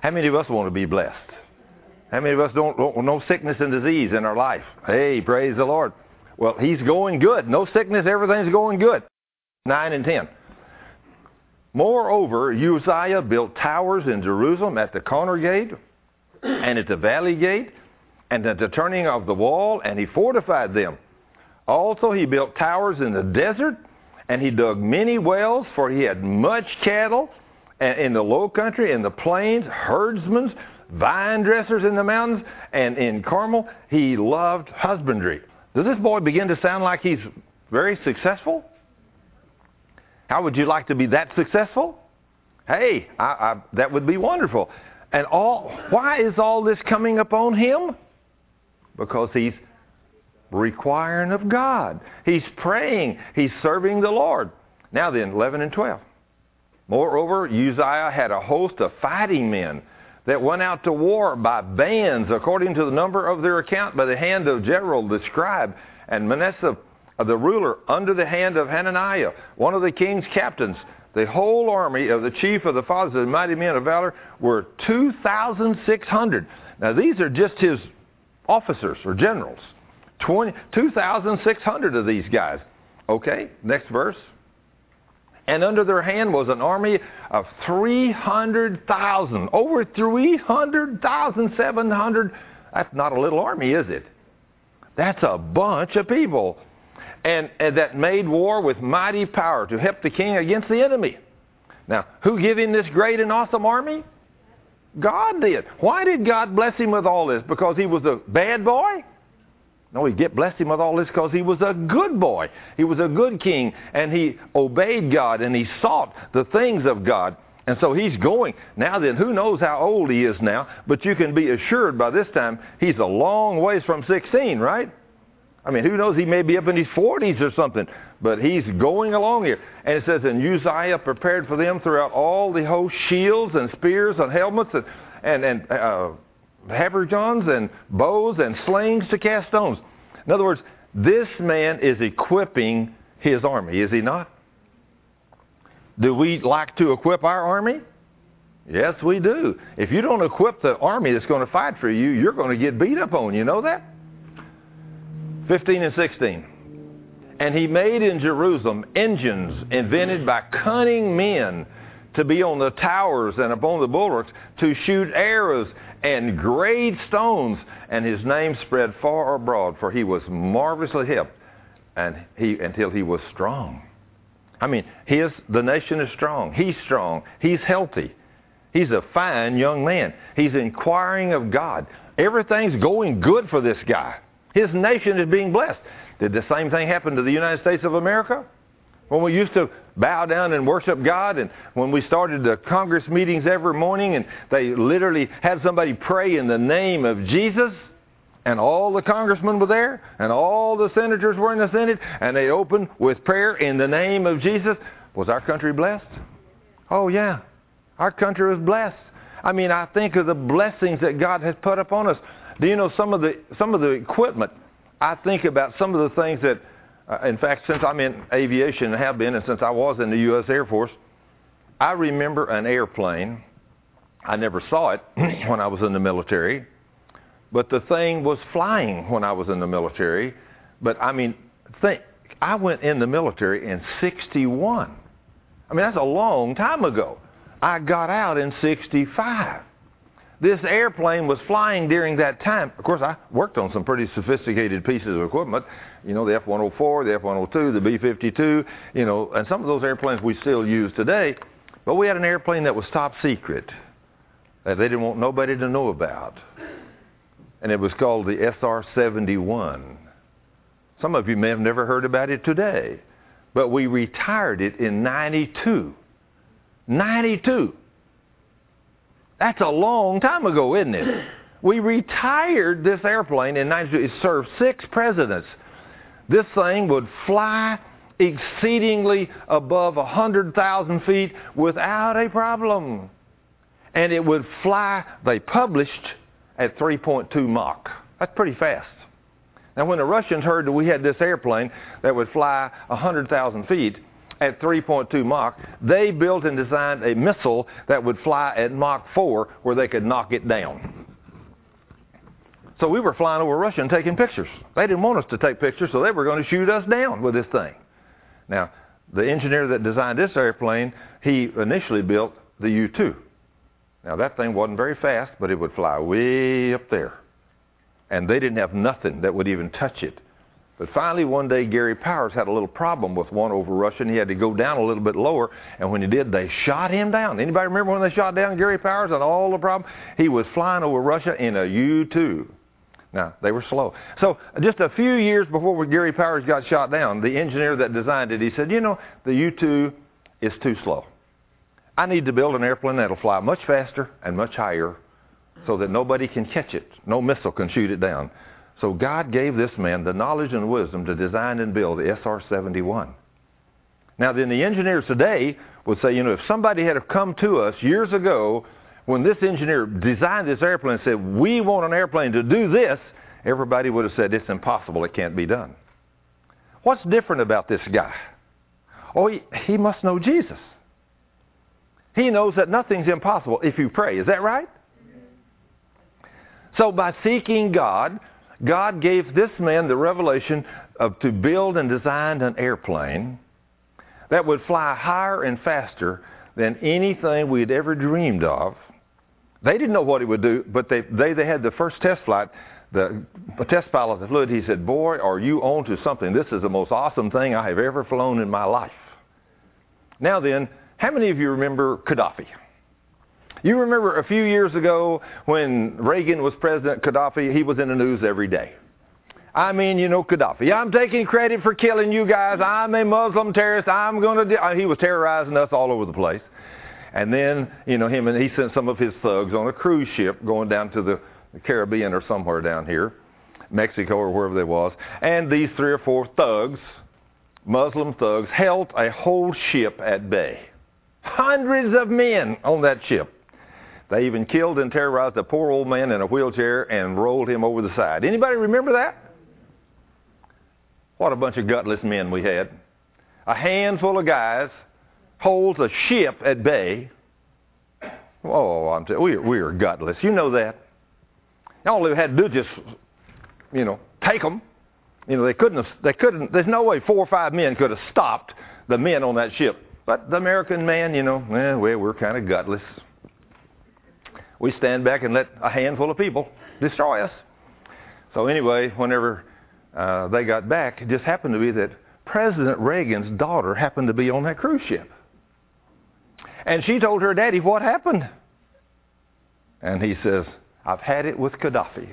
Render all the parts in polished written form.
How many of us want to be blessed? How many of us don't want no sickness and disease in our life? Hey, praise the Lord. Well, he's going good. No sickness, everything's going good. 9 and 10. Moreover, Uzziah built towers in Jerusalem at the corner gate and at the valley gate and at the turning of the wall, and he fortified them. Also, he built towers in the desert, and he dug many wells, for he had much cattle in the low country, in the plains, herdsmen, vine dressers in the mountains, and in Carmel, he loved husbandry. Does this boy begin to sound like he's very successful? How would you like to be that successful? Hey, that would be wonderful. And why is all this coming upon him? Because he's requiring of God. He's praying. He's serving the Lord. Now then, 11 and 12. Moreover, Uzziah had a host of fighting men that went out to war by bands, according to the number of their account, by the hand of Jeroboam the scribe, and Manasseh the ruler, under the hand of Hananiah, one of the king's captains. The whole army of the chief of the fathers of the mighty men of valor were 2,600. Now these are just his officers or generals. 2,600 of these guys. Okay, next verse. And under their hand was an army of 300,000. Over 300,700. That's not a little army, is it? That's a bunch of people. And that made war with mighty power to help the king against the enemy. Now, who gave him this great and awesome army? God did. Why did God bless him with all this? Because he was a bad boy? No, he blessed him with all this because he was a good boy. He was a good king, and he obeyed God, and he sought the things of God. And so he's going. Now then, who knows how old he is now, but you can be assured by this time he's a long ways from 16, right? I mean, who knows, he may be up in his 40s or something, but he's going along here. And it says, and Uzziah prepared for them throughout all the host shields and spears and helmets and habergeons and bows and slings to cast stones. In other words, this man is equipping his army, is he not? Do we like to equip our army? Yes, we do. If you don't equip the army that's going to fight for you, you're going to get beat up on. You know that? 15 and 16. And he made in Jerusalem engines invented by cunning men to be on the towers and upon the bulwarks, to shoot arrows and great stones. And his name spread far abroad, for he was marvelously helped until he was strong. I mean, the nation is strong. He's strong. He's healthy. He's a fine young man. He's inquiring of God. Everything's going good for this guy. His nation is being blessed. Did the same thing happen to the United States of America? When we used to bow down and worship God, and when we started the Congress meetings every morning, and they literally had somebody pray in the name of Jesus, and all the congressmen were there, and all the senators were in the Senate, and they opened with prayer in the name of Jesus. Was our country blessed? Oh, yeah. Our country was blessed. I mean, I think of the blessings that God has put upon us. Do you know some of the equipment? I think about some of the things that, in fact, since I'm in aviation and have been, and since I was in the U.S. Air Force, I remember an airplane. I never saw it when I was in the military, but the thing was flying when I was in the military. But I mean, I went in the military in 61. I mean, that's a long time ago. I got out in 65. This airplane was flying during that time. Of course, I worked on some pretty sophisticated pieces of equipment. You know, the F-104, the F-102, the B-52, you know, and some of those airplanes we still use today. But we had an airplane that was top secret that they didn't want nobody to know about. And it was called the SR-71. Some of you may have never heard about it today. But we retired it in 92. 92. That's a long time ago, isn't it? We retired this airplane in 92. It served 6 presidents. This thing would fly exceedingly above 100,000 feet without a problem. And it would fly, they published, at 3.2 Mach. That's pretty fast. Now, when the Russians heard that we had this airplane that would fly 100,000 feet at 3.2 Mach, they built and designed a missile that would fly at Mach 4 where they could knock it down. So we were flying over Russia and taking pictures. They didn't want us to take pictures, so they were going to shoot us down with this thing. Now, the engineer that designed this airplane, he initially built the U-2. Now, that thing wasn't very fast, but it would fly way up there. And they didn't have nothing that would even touch it. But finally, one day, Gary Powers had a little problem with one over Russia, and he had to go down a little bit lower. And when he did, they shot him down. Anybody remember when they shot down Gary Powers and all the problem? He was flying over Russia in a U-2. Now, they were slow. So just a few years before Gary Powers got shot down, the engineer that designed it, he said, you know, the U-2 is too slow. I need to build an airplane that'll fly much faster and much higher so that nobody can catch it. No missile can shoot it down. So God gave this man the knowledge and wisdom to design and build the SR-71. Now, then the engineers today would say, you know, if somebody had come to us years ago when this engineer designed this airplane and said, we want an airplane to do this, everybody would have said, it's impossible, it can't be done. What's different about this guy? Oh, he must know Jesus. He knows that nothing's impossible if you pray. Is that right? So by seeking God, God gave this man the revelation to build and design an airplane that would fly higher and faster than anything we'd ever dreamed of. They didn't know what it would do, but they had the first test flight. The test pilot that flew it, he said, boy, are you on to something. This is the most awesome thing I have ever flown in my life. Now then, how many of you remember Gaddafi? You remember a few years ago when Reagan was president, Gaddafi, he was in the news every day. I mean, you know, Gaddafi. I'm taking credit for killing you guys. I'm a Muslim terrorist. I'm going to he was terrorizing us all over the place. And then, you know, he sent some of his thugs on a cruise ship going down to the Caribbean or somewhere down here, Mexico or wherever they was. And these 3 or 4 thugs, Muslim thugs, held a whole ship at bay. Hundreds of men on that ship. They even killed and terrorized a poor old man in a wheelchair and rolled him over the side. Anybody remember that? What a bunch of gutless men we had. A handful of guys holds a ship at bay. Oh, we are gutless. You know that. All they had to do is just, you know, take them. You know, they couldn't, there's no way 4 or 5 men could have stopped the men on that ship. But the American man, you know, we're kind of gutless. We stand back and let a handful of people destroy us. So anyway, whenever they got back, it just happened to be that President Reagan's daughter happened to be on that cruise ship. And she told her daddy what happened. And he says, I've had it with Gaddafi.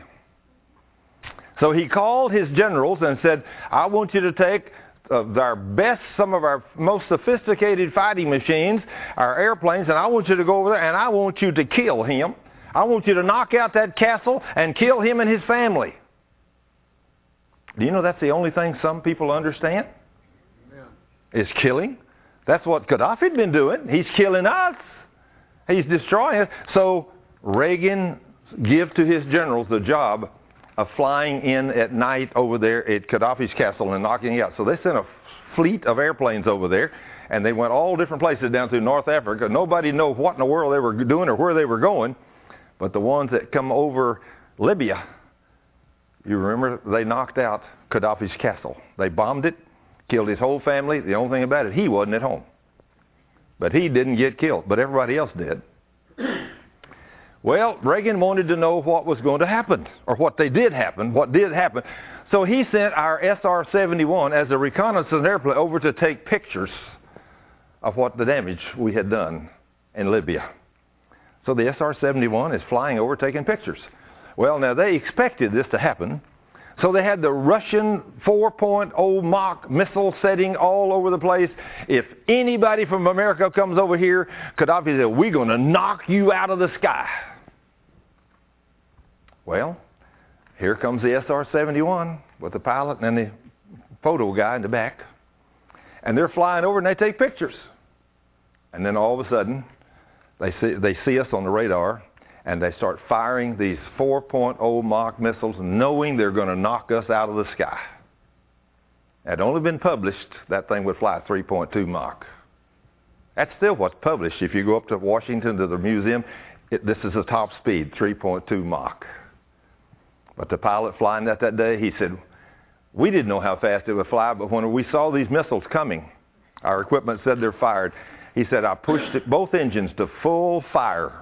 So he called his generals and said, I want you to take our best, some of our most sophisticated fighting machines, our airplanes, and I want you to go over there and I want you to kill him. I want you to knock out that castle and kill him and his family. Do you know that's the only thing some people understand? Yeah. Is killing. That's what Gaddafi had been doing. He's killing us. He's destroying us. So Reagan gave to his generals the job of flying in at night over there at Gaddafi's castle and knocking it out. So they sent a fleet of airplanes over there, and they went all different places down through North Africa. Nobody knew what in the world they were doing or where they were going, but the ones that come over Libya, you remember, they knocked out Gaddafi's castle. They bombed it, killed his whole family. The only thing about it, he wasn't at home. But he didn't get killed, but everybody else did. Well, Reagan wanted to know what was going to happen, or what did happen. So he sent our SR-71 as a reconnaissance airplane over to take pictures of what the damage we had done in Libya. So the SR-71 is flying over taking pictures. Well, now they expected this to happen. So they had the Russian 4.0 Mach missile setting all over the place. If anybody from America comes over here, Gaddafi said, we're going to knock you out of the sky. Well, here comes the SR-71 with the pilot and the photo guy in the back. And they're flying over and they take pictures. And then all of a sudden, they see us on the radar, and they start firing these 4.0 Mach missiles, knowing they're going to knock us out of the sky. It had only been published that thing would fly 3.2 Mach. That's still what's published. If you go up to Washington to the museum, this is the top speed, 3.2 Mach. But the pilot flying that day, he said, we didn't know how fast it would fly, but when we saw these missiles coming, our equipment said they're fired. He said, I pushed both engines to full fire.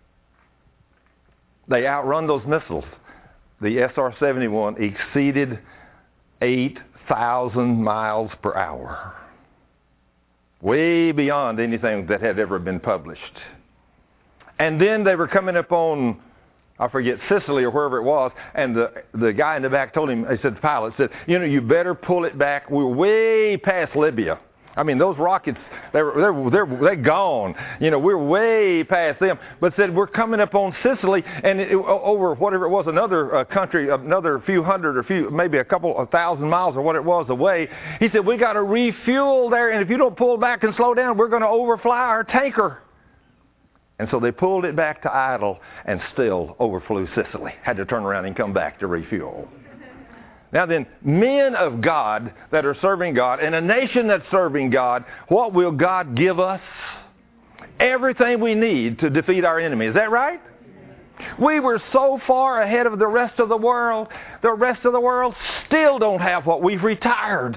They outrun those missiles. The SR-71 exceeded 8,000 miles per hour. Way beyond anything that had ever been published. And then they were coming up on, I forget, Sicily or wherever it was, and the guy in the back told him, he said, the pilot said, you better pull it back. We're way past Libya. I mean, those rockets, they're gone. We're way past them. But said, we're coming up on Sicily, and over whatever it was, another country, another few hundred or maybe a couple of thousand miles or what it was away. He said, we got to refuel there, and if you don't pull back and slow down, we're going to overfly our tanker. And so they pulled it back to idle and still overflew Sicily. Had to turn around and come back to refuel. Now then, men of God that are serving God, and a nation that's serving God, what will God give us? Everything we need to defeat our enemy. Is that right? We were so far ahead of the rest of the world. The rest of the world still don't have what we've retired.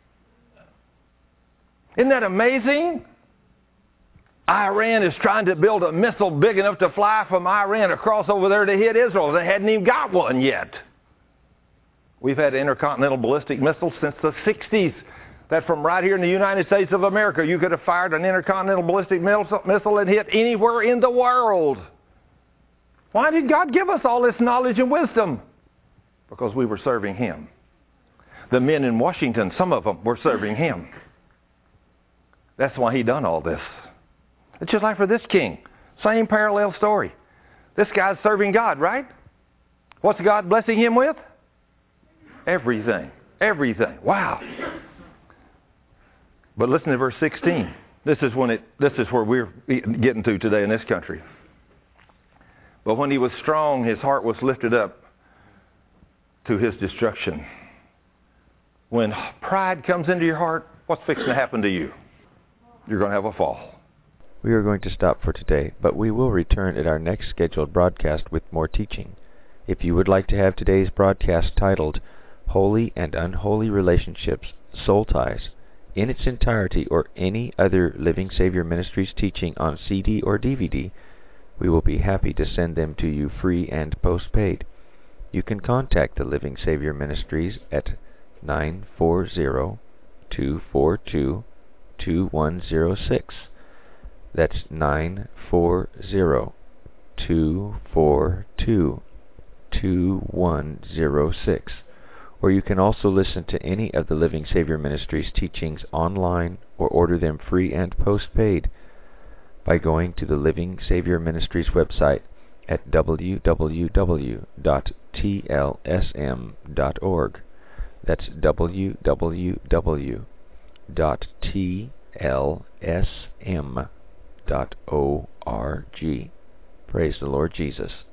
Isn't that amazing? Iran is trying to build a missile big enough to fly from Iran across over there to hit Israel. They hadn't even got one yet. We've had intercontinental ballistic missiles since the 60s. That from right here in the United States of America, you could have fired an intercontinental ballistic missile and hit anywhere in the world. Why did God give us all this knowledge and wisdom? Because we were serving Him. The men in Washington, some of them were serving Him. That's why He done all this. It's just like for this king. Same parallel story. This guy's serving God, right? What's God blessing him with? Everything. Everything. Wow. But listen to verse 16. This is where we're getting to today in this country. But when he was strong, his heart was lifted up to his destruction. When pride comes into your heart, what's fixing to happen to you? You're going to have a fall. We are going to stop for today, but we will return at our next scheduled broadcast with more teaching. If you would like to have today's broadcast titled Holy and Unholy Relationships, Soul Ties, in its entirety, or any other Living Savior Ministries teaching on CD or DVD, we will be happy to send them to you free and postpaid. You can contact the Living Savior Ministries at 940-242-2106. That's 940-242-2106. Or you can also listen to any of the Living Savior Ministries teachings online or order them free and postpaid by going to the Living Savior Ministries website at www.tlsm.org. That's www.tlsm.org. Praise the Lord Jesus.